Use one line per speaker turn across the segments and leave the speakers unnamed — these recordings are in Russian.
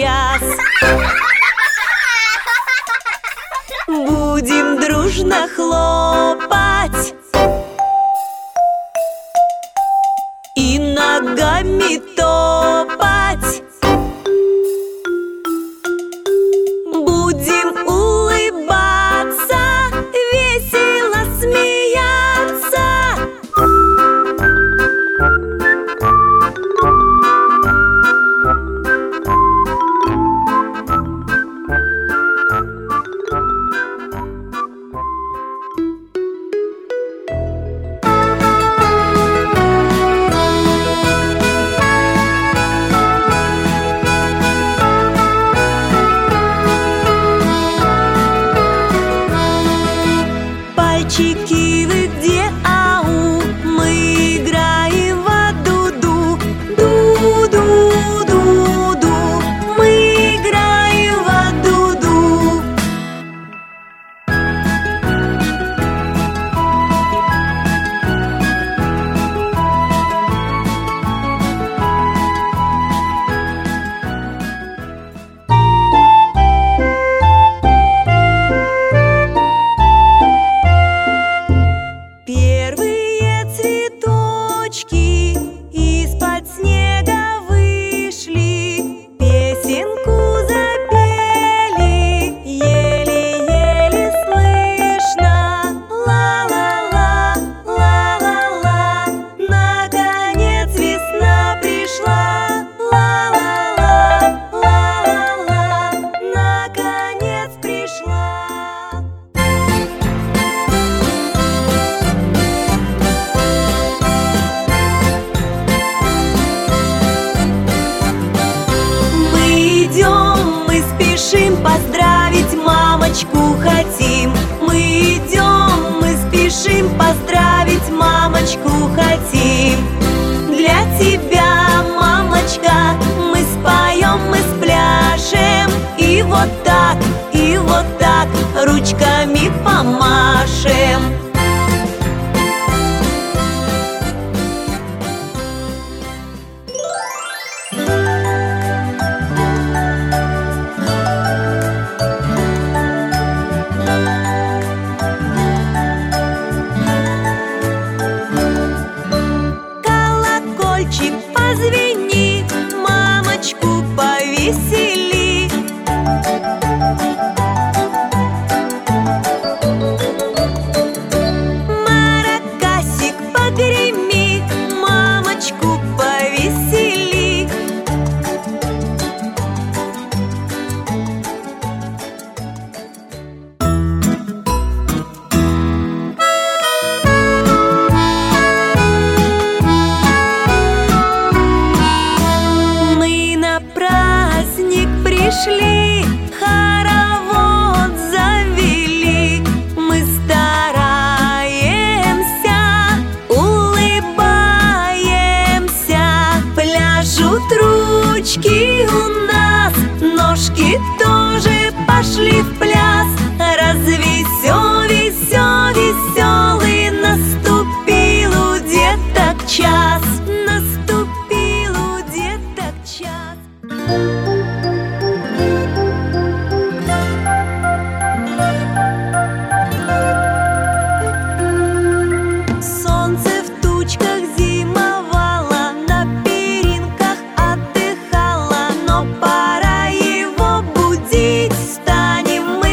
час. Будем дружно хлопать и ногами топать. Будем улыбаться, весело смеяться. Пальчики вы где, ау? Мы играем в ду-ду, ду-ду-ду-ду. Мы играем в ду-ду. Первые цветочки из-под снега вышли, песенку запели, еле-еле слышно. Ла-ла-ла, ла-ла-ла, наконец весна пришла. Ла-ла-ла, ла-ла-ла, наконец пришла. Мы спешим поздравить мамочку хотим. Мы идем, мы спешим поздравить мамочку хотим. Для тебя, мамочка, мы споем, мы спляшем. И вот так ручками помашем. Колокольчик позвени, мамочку повесели. Маракасик погреми, мамочку повесели. Мы на праздник пришли, хоровод завели. Мы стараемся, улыбаемся. Пляшут ручки у нас, ножки тоже пошли в пляс. Веселый наступил у деток час. Наступил у деток час. Солнце в тучках зимовало, на перинках отдыхало, но пора его будить. Встанем мы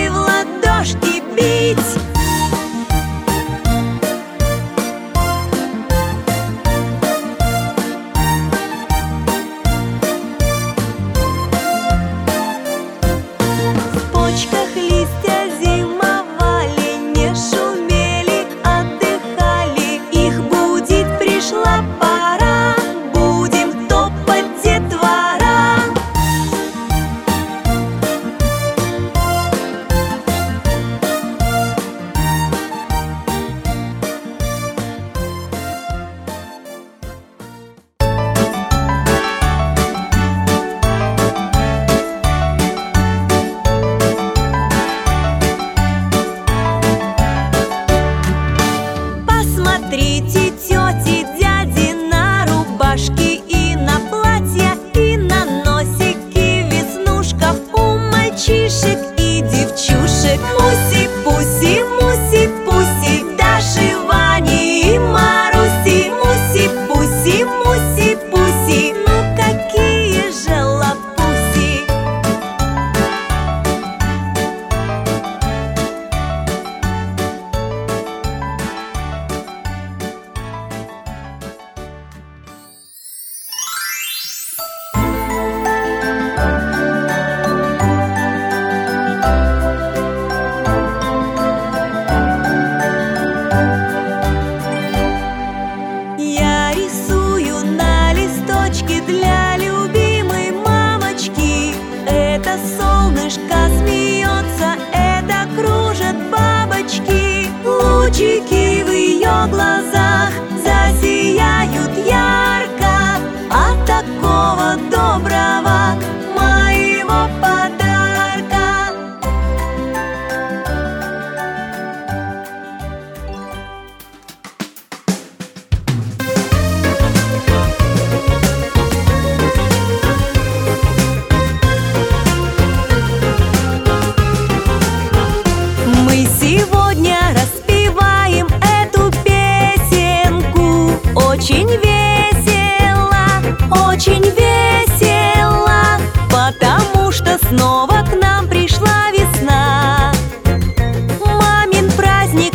будто снова к нам пришла весна. Мамин праздник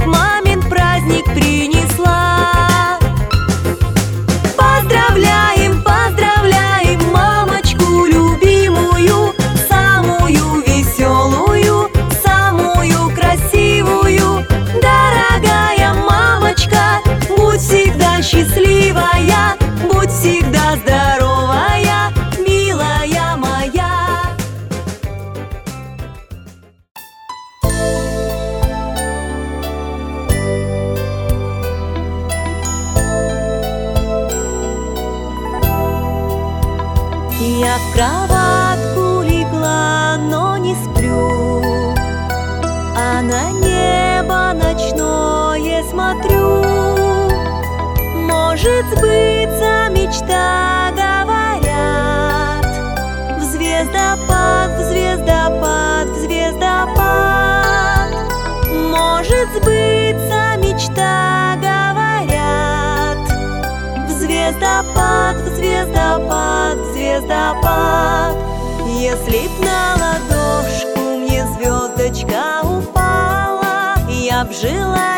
принесла. Поздравляем, поздравляем мамочку любимую, самую веселую, самую красивую. Дорогая мамочка, будь всегда счастливая, будь всегда здоровая, милая моя. Я в кроватку легла, но не сплю, а на небо ночное смотрю. Может сбыться мечта, говорят, в звездопад, в звездопад, в звездопад. Может сбыться мечта, говорят, в звездопад, в звездопад, в звездопад. Если б на ладошку мне звездочка упала, я б жила